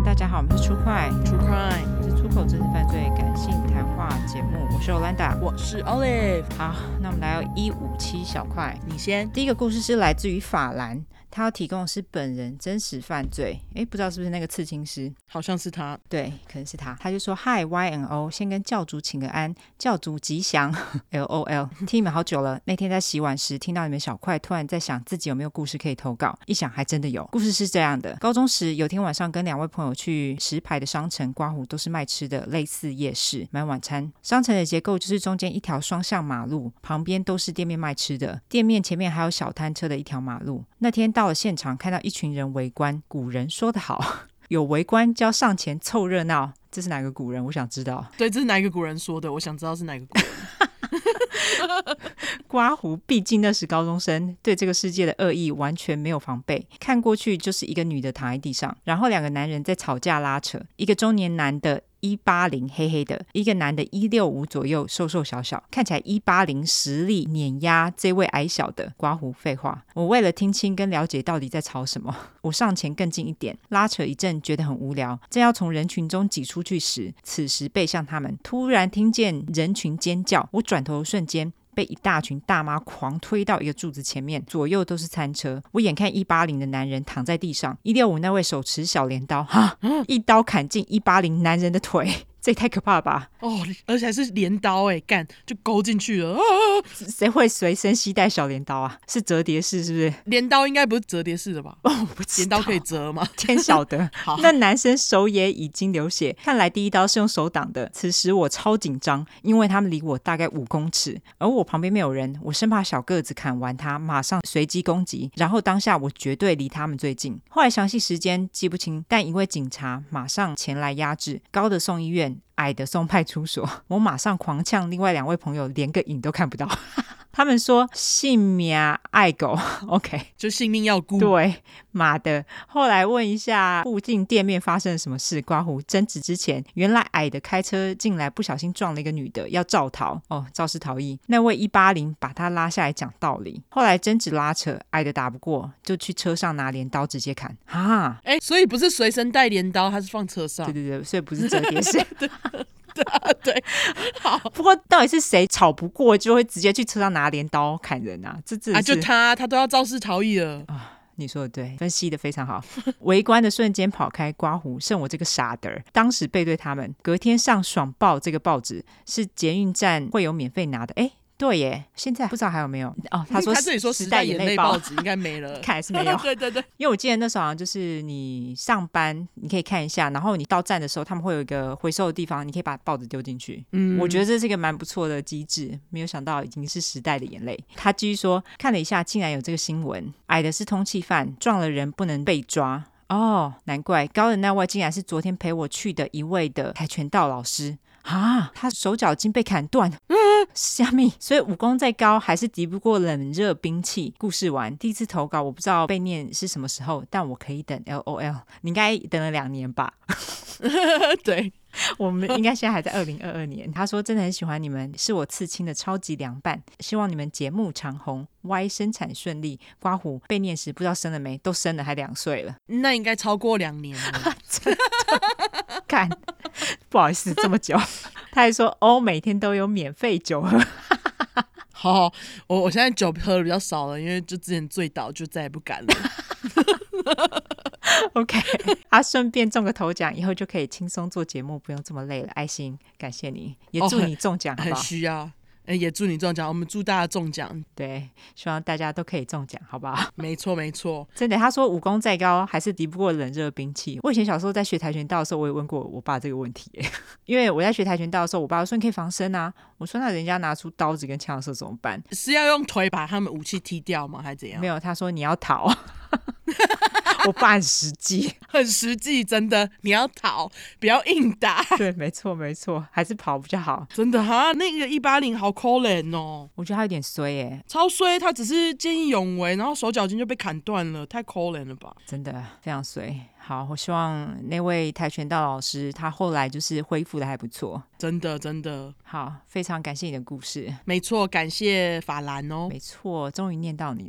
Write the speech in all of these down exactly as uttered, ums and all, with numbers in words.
大家好，我们是出快 True Crime， 是出口真实犯罪感性谈话节目，我是 Olanda， 我是 Olive。 好，那我们来到一五七小块， 你先。 第一个故事是来自于法兰，他要提供的是本人真实犯罪，诶，不知道是不是那个刺青师， 好像是他。 对，可能是他。他就说 Hi Y N O， 先跟教主请个安，教主吉祥L O L。 听你们好久了，那天在洗碗时听到你们小块，突然在想自己有没有故事可以投稿，一想还真的有。故事是这样的，高中时有天晚上跟两位朋友去石牌的商城刮胡，都是卖吃的，类似夜市买晚餐。商城的结构就是中间一条双向马路，旁边都是店面卖吃的，店面前面还有小摊车的一条马路。那天到了现场，看到一群人围观，古人说得好，有围观就要上前凑热闹。这是哪个古人？我想知道。 对，这是哪一个古人说的？我想知道是哪个古人。 刮胡毕竟那时高中生，对这个世界的恶意完全没有防备，看过去就是一个女的躺在地上，然后两个男人在吵架拉扯，一个中年男的一八零黑黑的，一个男的一六五左右瘦瘦小小，看起来一八零实力碾压这位矮小的。刮胡废话，我为了听清跟了解到底在吵什么，我上前更近一点，拉扯一阵觉得很无聊，正要从人群中挤出去时，此时背向他们，突然听见人群尖叫，我转头的瞬间被一大群大妈狂推到一个柱子前面，左右都是餐车。我眼看一八零的男人躺在地上，一六五那位手持小镰刀，哈，一刀砍进一八零男人的腿，这也太可怕了吧！ 哦，而且还是镰刀哎，干就勾进去了。啊， 谁会随身携带小镰刀啊？是折叠式是不是？ 镰刀应该不是折叠式的吧？ 哦，我不知道， 镰刀可以折吗？ 天晓得。那男生手也已经流血，看来第一刀是用手挡的。此时我超紧张，因为他们离我大概五公尺，而我旁边没有人，我生怕小个子砍完他马上随机攻击，然后当下我绝对离他们最近。后来详细时间记不清，但一位警察马上前来压制，高的送医院，矮的送派出所。我马上狂呛另外两位朋友连个影都看不到。他们说性命爱狗OK， 就性命要顾。 对，妈的。后来问一下附近店面发生了什么事，刮胡争执之前，原来矮的开车进来不小心撞了一个女的，要肇逃，哦，肇事逃逸。那位一八零把他拉下来讲道理，后来争执拉扯，矮的打不过，就去车上拿镰刀直接砍。哈， 哎，所以不是随身带镰刀，它是放车上。 对对对，所以不是折叠式。 对啊，对，好。 不过到底是谁吵不过就会直接去车上拿镰刀砍人啊？这真的是啊，就他，他都要肇事逃逸了啊！你说的对，分析的非常好。围观的瞬间跑开，刮胡，剩我这个傻的，当时背对他们。隔天上爽报这个报纸，是捷运站会有免费拿的。哎，对耶，现在不知道还有没有哦。他说他这里说时代眼泪报纸应该没了， 看来是没有。 对对对， 因为我记得那时候好像就是你上班你可以看一下，然后你到站的时候他们会有一个回收的地方，你可以把报纸丢进去。嗯，我觉得这是一个蛮不错的机制，没有想到已经是时代的眼泪。他继续说，看了一下竟然有这个新闻，矮的是通缉犯，撞了人不能被抓。哦，难怪高的那位竟然是昨天陪我去的一位的跆拳道老师啊，他手脚已经被砍断。虾米，所以武功再高还是敌不过冷热兵器。故事完，第一次投稿我不知道被念是什么时候，但我可以等 L O L。 你应该等了两年吧？ 对， 我们应该现在还在二零二二年。他说真的很喜欢你们，是我刺青的超级凉拌，希望你们节目长红，Y 生产顺利。刮胡被念时不知道生了没，都生了还两岁了， 那应该超过两年了。 看不好意思这么久。他还说哦，每天都有免费酒喝。 好好，我我现在酒喝的比较少了，因为就之前醉倒就再也不敢了。 OK， 啊，顺便中个头奖，以后就可以轻松做节目，不用这么累了。爱心，感谢你，也祝你中奖， 哦， 好不好？ 很需要。也祝你中奖，我们祝大家中奖。 对，希望大家都可以中奖，好不好？ 没错没错， 真的。他说武功再高还是敌不过冷热兵器。我以前小时候在学跆拳道的时候，我也问过我爸这个问题耶。因为我在学跆拳道的时候，我爸说你可以防身啊，我说那人家拿出刀子跟枪的时候怎么办？ 是要用腿把他们武器踢掉吗还是怎样？ 没有，他说你要逃。我爸很实际， 很实际，真的，你要逃，不要硬打。 对，没错没错，还是跑比较好。 真的哈，那个一八零好可怜哦， 我觉得他有点衰耶， 超衰，他只是见义勇为，然后手脚筋就被砍断了，太可怜了吧？ 真的非常衰。好，我希望那位跆拳道老师他后来就是恢复的还不错。 真的真的好，非常感谢你的故事。 没错，感谢法兰哦。 没错，终于念到你了。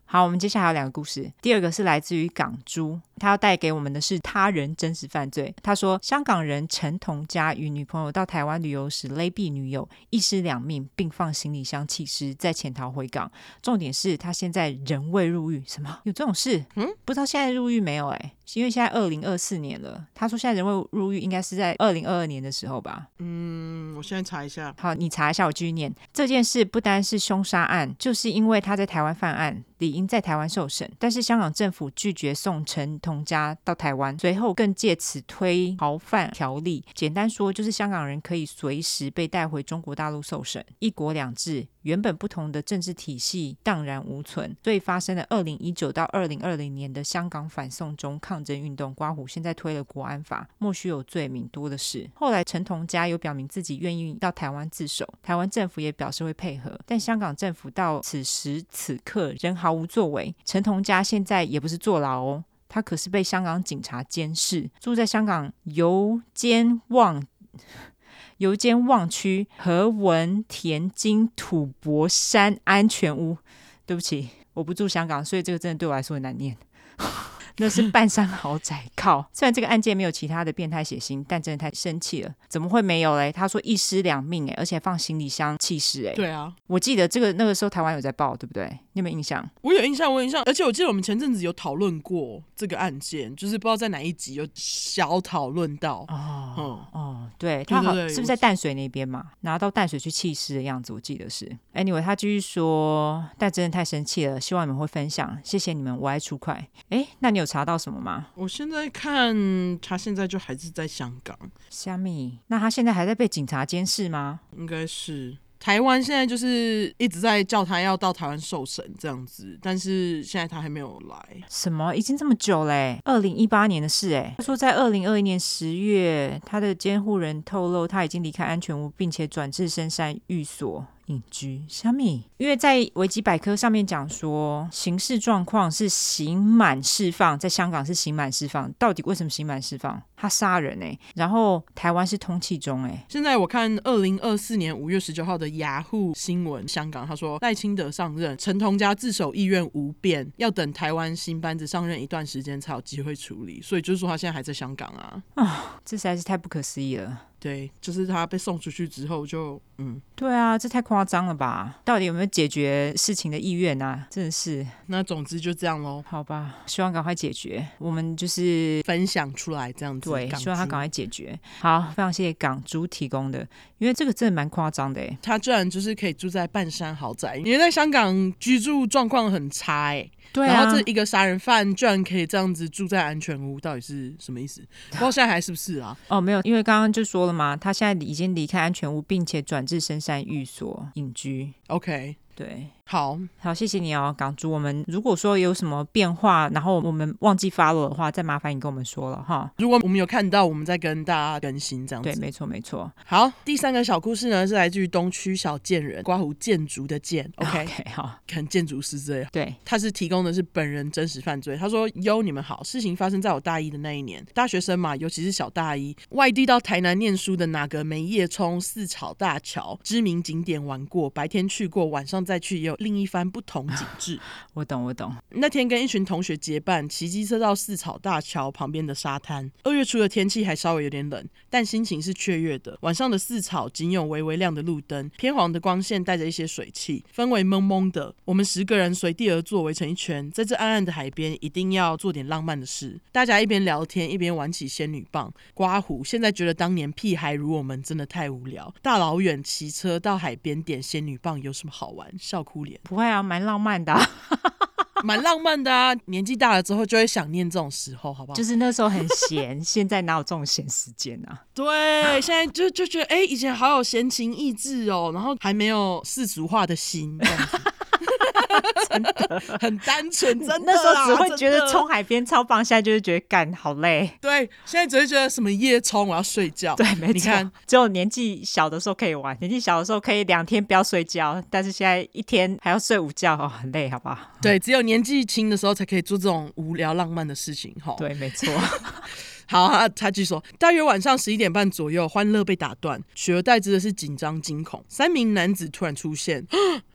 好，我们接下来还有两个故事。第二个是来自于港珠，他要带给我们的是他人真实犯罪。他说，香港人陈同佳与女朋友到台湾旅游时勒毙女友，一尸两命，并放行李箱弃尸，再潜逃回港。重点是他现在仍未入狱。什么？有这种事？嗯，不知道现在入狱没有、欸？哎，因为现在二零二四年了。他说现在仍未入狱，应该是在二零二二年的时候吧？ 嗯，我现在查一下。 好，你查一下，我继续念。这件事不单是凶杀案，就是因为他在台湾犯案，理应在台湾受审，但是香港政府拒绝送陈同佳到台湾，随后更借此推逃犯条例。简单说，就是香港人可以随时被带回中国大陆受审。一国两制，原本不同的政治体系荡然无存，所以发生了二零一九到二零二零年的香港反送中抗争运动。刮胡现在推了国安法，莫须有罪名，多的是。后来陈同佳有表明自己愿意到台湾自首，台湾政府也表示会配合，但香港政府到此时此刻仍毫无作为。陈同佳现在也不是坐牢哦，他可是被香港警察监视，住在香港油尖旺油尖旺区何文田金土博山安全屋。对不起，我不住香港，所以这个真的对我来说很难念。那是半山豪宅，靠！虽然这个案件没有其他的变态血腥，但真的太生气了。怎么会没有嘞？他说一尸两命，而且放行李箱弃尸。 对啊， 我记得这个那个时候台湾有在报，对不对？你有没有印象？ 我有印象，我有印象。而且我记得我们前阵子有讨论过这个案件，就是不知道在哪一集有小讨论到。 哦、嗯、哦，对，他好是不是在淡水那边嘛？拿到淡水去弃尸的样子，我记得是。Anyway， 他继续说，但真的太生气了，希望你们会分享，谢谢你们，我爱出快。哎，那你有查到什么吗？ 我现在看他现在就还是在香港。 虾米？那他现在还在被警察监视吗？ 应该是。台湾现在就是一直在叫他要到台湾受审这样子，但是现在他还没有来。 什么？已经这么久嘞？二零一八年的事哎。他说在二零二一年十月，他的监护人透露他已经离开安全屋，并且转至深山寓所隐居。虾米？因为在维基百科上面讲说，刑事状况是刑满释放，在香港是刑满释放。到底为什么刑满释放？他杀人哎、欸，然后台湾是通缉中哎、欸。 现在我看二零二四年五月十九号的雅虎新闻，香港他说赖清德上任，陈同佳自首意愿无变，要等台湾新班子上任一段时间才有机会处理，所以就是说他现在还在香港啊。 啊，这实在是太不可思议了。 对，就是他被送出去之后就嗯， 对啊，这太夸张了吧？到底有没有解决事情的意愿啊？真的是。 那总之就这样咯。 好吧，希望赶快解决。我们就是分享出来这样子。 对，希望他赶快解决。好，非常谢谢港珠提供的，因为这个真的蛮夸张的耶。 他居然就是可以住在半山豪宅，因为在香港居住状况很差哎。 对啊， 然后这一个杀人犯居然可以这样子住在安全屋，到底是什么意思？不知道现在还是不是啊？ 哦，没有，因为刚刚就说了嘛，他现在已经离开安全屋，并且转至深山寓所隐居。 OK， 对， 好好，谢谢你哦，港珠。我们如果说有什么变化，然后我们忘记 follow 的话，再麻烦你跟我们说了哈。 如果我们有看到，我们再跟大家更新这样子。 对，没错没错。 好，第三个小故事呢是来自于东区小建人，刮胡建筑的建 ，OK， okay 好， 可能建筑师之类的。 对， 他是提供的是本人真实犯罪。他说：“哟，你们好，事情发生在我大一的那一年，大学生嘛，尤其是小大一，外地到台南念书的哪个没夜冲四草大桥知名景点玩过？白天去过，晚上再去也有另一番不同景致。” 我懂我懂。 那天跟一群同学结伴骑机车到四草大桥旁边的沙滩，二月初的天气还稍微有点冷，但心情是雀跃的。晚上的四草仅有微微亮的路灯，偏黄的光线带着一些水汽，氛围蒙蒙的。我们十个人随地而坐，围成一圈，在这暗暗的海边一定要做点浪漫的事。大家一边聊天一边玩起仙女棒。刮胡现在觉得当年屁孩如我们真的太无聊，大老远骑车到海边点仙女棒有什么好玩？笑哭脸。 不会啊，蛮浪漫的啊蛮浪漫的啊，年纪大了之后就会想念这种时候，好不好？ 就是那时候很闲，现在哪有这种闲时间啊？ 对，现在就就觉得，哎、欸，以前好有闲情逸致哦，然后还没有世俗化的心，这样子。真的很单纯，真的那时候只会觉得冲海边超棒，现在就是觉得干好累。 对，现在只会觉得什么夜冲我要睡觉。 对，没错。你看，只有年纪小的时候可以玩，年纪小的时候可以两天不要睡觉，但是现在一天还要睡午觉，哦，很累，好不好？ 对，只有年纪轻的时候才可以做这种无聊浪漫的事情。 对，没错。 好，他他继续说，大约晚上十一点半左右，欢乐被打断，取而代之的是紧张惊恐。三名男子突然出现，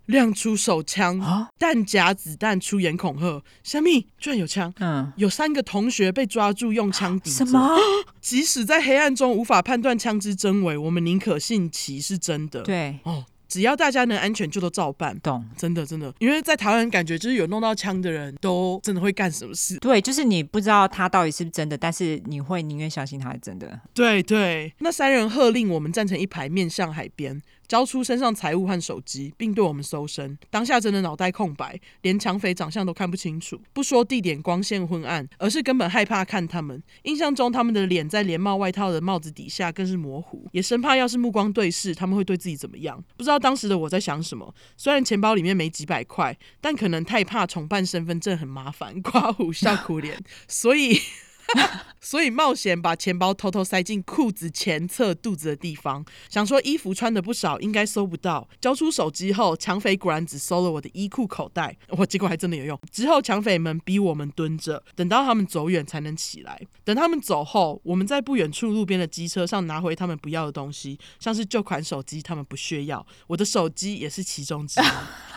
亮出手枪， 啊弹夹子弹出言恐吓，虾米居然有枪。 嗯， 有三个同学被抓住用枪抵着。 什么？ 即使在黑暗中无法判断枪支真伪，我们宁可信其是真的。 对， 哦，只要大家能安全就都照办。 懂。 真的真的，因为在台湾感觉就是有弄到枪的人都真的会干什么事。 对，就是你不知道他到底是不是真的，但是你会宁愿相信他是真的。 对对，那三人喝令我们站成一排面向海边，交出身上财物和手机，并对我们搜身。当下真的脑袋空白，连抢匪长相都看不清楚。不说地点光线昏暗，而是根本害怕看他们。印象中他们的脸在连帽外套的帽子底下更是模糊，也生怕要是目光对视，他们会对自己怎么样。不知道当时的我在想什么，虽然钱包里面没几百块，但可能太怕重办身份证很麻烦，刮胡笑苦脸，所以所以冒险把钱包偷偷塞进裤子前侧肚子的地方，想说衣服穿的不少，应该搜不到。交出手机后，抢匪果然只搜了我的衣裤口袋，我结果还真的有用。之后抢匪们逼我们蹲着，等到他们走远才能起来。等他们走后，我们在不远处路边的机车上拿回他们不要的东西，像是旧款手机，他们不屑要，我的手机也是其中之一。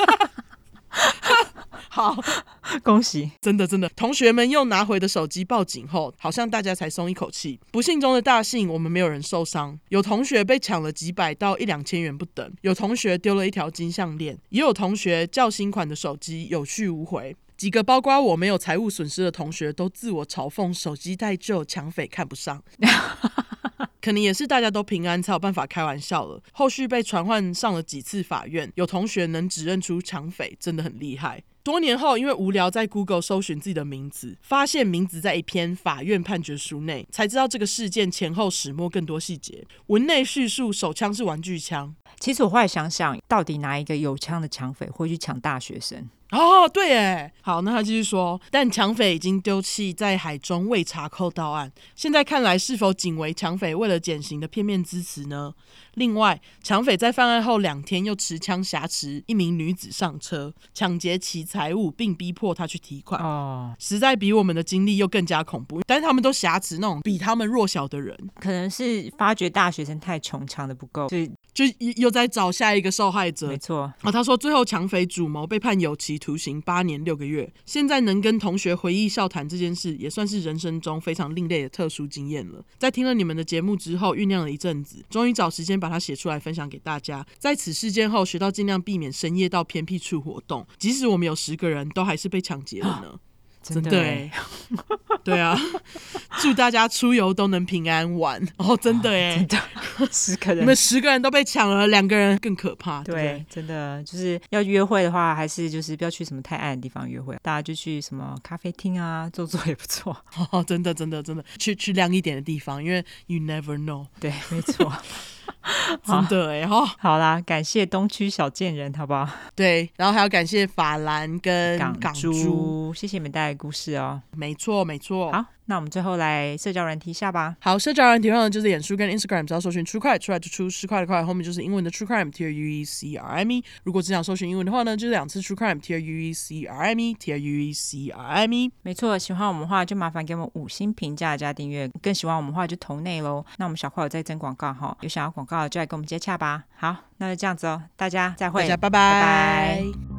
好， 恭喜！ 真的真的，同学们用拿回的手机报警后，好像大家才松一口气。不幸中的大幸，我们没有人受伤。有同学被抢了几百到一两千元不等，有同学丢了一条金项链，也有同学较新款的手机有去无回。几个包括我没有财务损失的同学都自我嘲讽手机太旧，抢匪看不上。可能也是大家都平安才有办法开玩笑了。后续被传唤上了几次法院，有同学能指认出抢匪，真的很厉害。多年后，因为无聊在 Google 搜寻自己的名字，发现名字在一篇法院判决书内，才知道这个事件前后始末更多细节。文内叙述手枪是玩具枪。 其实我后来想想，到底哪一个有枪的抢匪会去抢大学生？ 哦，对耶，好，那他继续说，但抢匪已经丢弃在海中未查扣到案，现在看来是否仅为抢匪为了减刑的片面之词呢？另外，抢匪在犯案后两天又持枪挟持一名女子上车，抢劫其财物，并逼迫她去提款。 哦， 实在比我们的经历又更加恐怖，但是他们都挟持那种比他们弱小的人， 可能是发觉大学生太穷，抢的不够，就就又在找下一个受害者。 没错。 啊，他说最后抢匪主谋被判有期徒刑八年六个月。现在能跟同学回忆笑谈这件事，也算是人生中非常另类的特殊经验了。在听了你们的节目之后，酝酿了一阵子，终于找时间把它写出来分享给大家。在此事件后，学到尽量避免深夜到偏僻处活动，即使我们有十个人，都还是被抢劫了呢。 真的耶，对啊，祝大家出游都能平安玩哦，真的耶， 真的十个人， 你们十个人都被抢了，两个人更可怕。对, 对，真的就是要约会的话，还是就是不要去什么太暗的地方约会，大家就去什么咖啡厅啊，坐坐也不错。 哦，真的真的真的，去去亮一点的地方，因为 you never know。 对，没错。 真的哎哈、哦， 好啦，感谢东区小贱人，好不好？ 对，然后还要感谢法兰跟港港珠， 珠谢谢你们带来的故事哦。 没错没错。 好，那我们最后来社交软体一下吧。 好，社交软体上呢就是脸书跟 Instagram， 只要搜寻 True Crime 出来就出十块的块，后面就是英文的 True Crime T R U E C R I M E。如果只想搜寻英文的话呢，就是两次 True Crime T R U E C R I M E T R U E C R I M E。 没错，喜欢我们的话就麻烦给我们五星评价加订阅，更喜欢我们的话就投内咯。那我们小块有在征广告哈，有想要广告的就来跟我们接洽吧。好，那就这样子哦，大家再会， 大家拜拜。 拜拜。